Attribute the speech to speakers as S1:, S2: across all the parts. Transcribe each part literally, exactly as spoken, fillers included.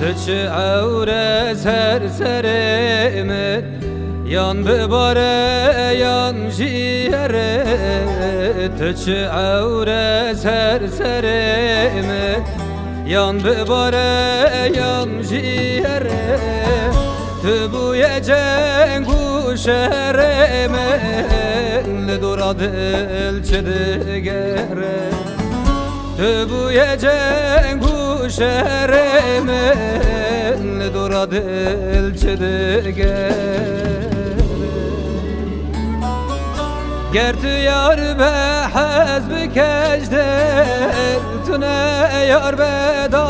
S1: تچ عوره سر سر من yan bibare yan jiyere tç avre ser serime yan bibare yan jiyere tbuye cengu şereme le doradel çedegere tbuye cengu şereme le doradel çedegere گرت یار به حزب کجدل تونه یار به دا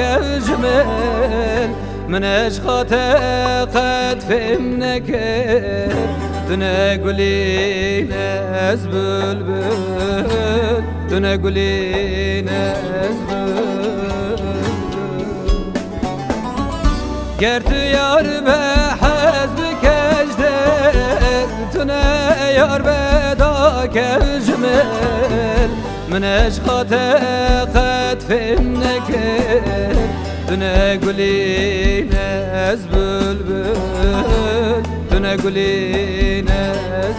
S1: کجمل منش خاطه قد فهم نکر تونه گلین از بلبل تونه گلین از بلبل گرت یار به حزب کجدل تونه یار به كجمل من اشخاط قد فهم نكر تنقولي ناس بلبل تنقولي ناس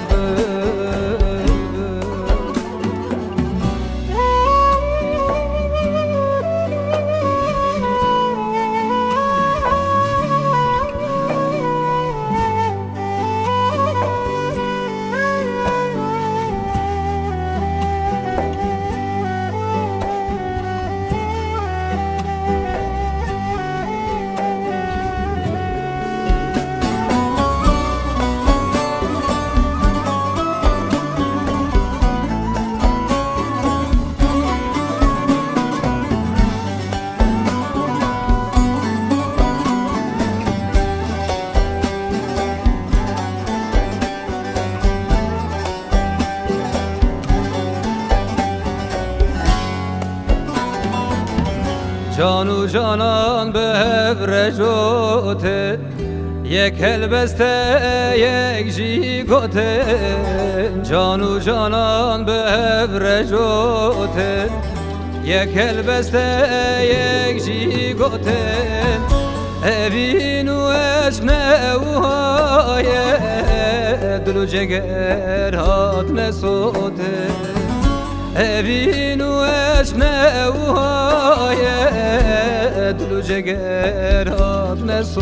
S1: جانو جانان به رجوته یک هلبسته یک جیگوته جانو جانان به رجوته یک هلبسته یک جیگوته اوین و عشق نوهای دل و جگر هات نسوته اوین و عشق نوهای دل و جگر هات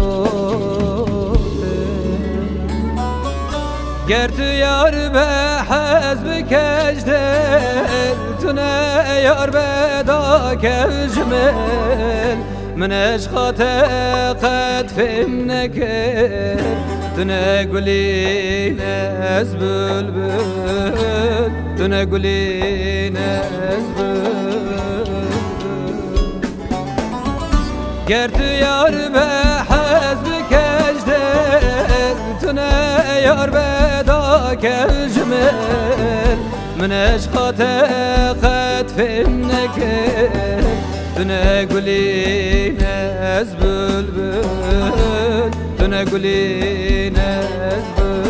S1: نسوته گر تو یار به حزب کجدل تونه یار به دا کجمل من اشخاط قد فهم نکر تونه گلین از بلبل تونه گلین از بلبل گر تو یار به حزب کجدل تونه یار به دا کجمل من اشخاط قد فهم نکر تونه گلین از بلبل تونه گلین از بلبل